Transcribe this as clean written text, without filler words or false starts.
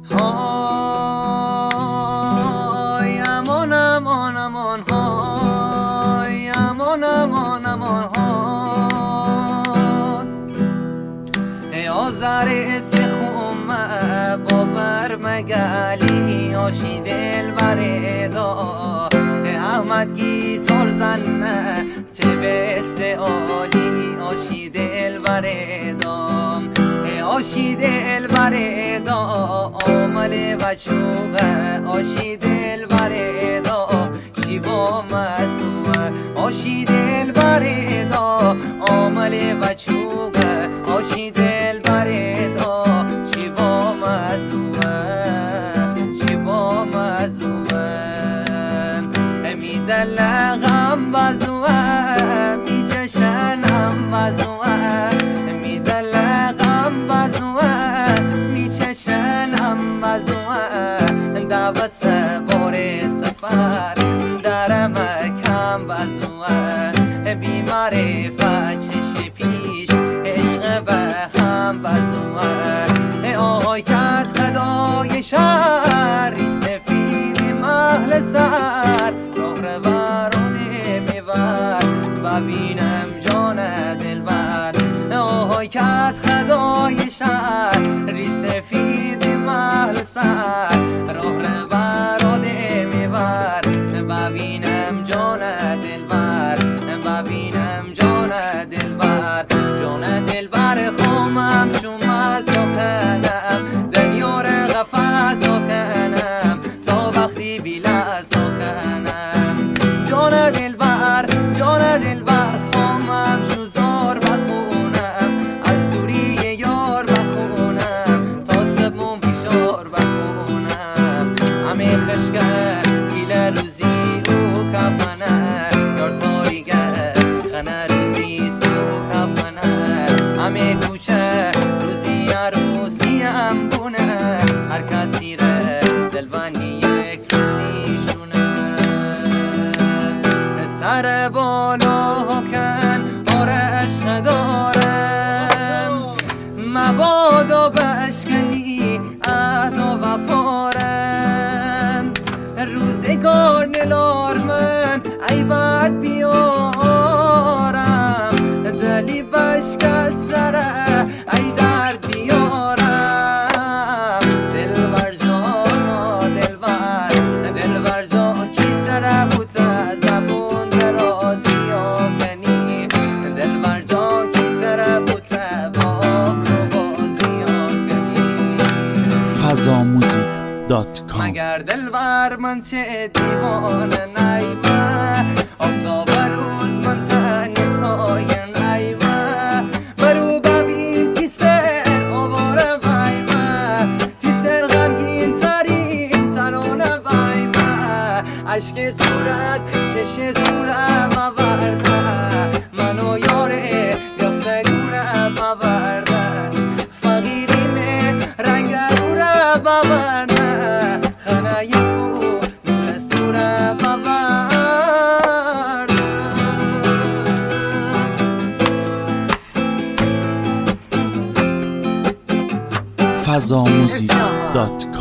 های امان امان امان های امان امان امان های آذر سخومه با برمگلی آشی دل بردا احمد گیتار زنه تبس عالی آشی دل بردام آشی دل بردا آمل و چوبه آشی دل بردا شیوا مزوه آشی دل بردا آمل و چوبه آشی دل بردا شیوا مزوه شیوا مزوه می دلغم بزوه می جشنم بزوه می دلغم بزوه می چشنم بزوه دوست بار سفر در مکم بزوه بیمار فچش پیش عشق به هم بزوه آهای کت خدای شهر سفید محل سر راه روانه میور ببینم جان دلبر آهای کت خدای شهر ری سفید محل سر راه روانه میور ببینم جان دلبر ببینم جان دلبر جان دلبر خامم شما سکنم دنیار غفص سکنم تا وقتی بیلا سکنم جان دلبر خامم شوزار بخونم از دوری یار بخونم تا سبمون پیشار بخونم همه خشکه گیل روزی او کفنه یار تاریگه خنه روزی سو کفنه همه کوچه روزی عروسی هم بونه هر کسی ره دلبندی یک روزی شونه سر بالا کن آره عشق دارم مبادا بشکنی عهد و وفارم روزگار نلار من ای بد بیارم دلی بشکست سره ای درد بیارم دلبر جانا دلبر جان کی سره بوته زبون درازی آکنی دلبر جان کی سره بوته باب رو بازی آکنی fazamuzik.com مگر دلبر من چه دیوانه نیمه آفتاب روز من تنی سایه نیمه برو ببین تی سر آواره ویمه تی سر غمگین ترین ترانه ویمه عشق صورت چش صورم آورده منو یاره گفته گورم آورده فقیریم رنگ رورم آورده خانه یکو نور سورم آورده fazamuzik.com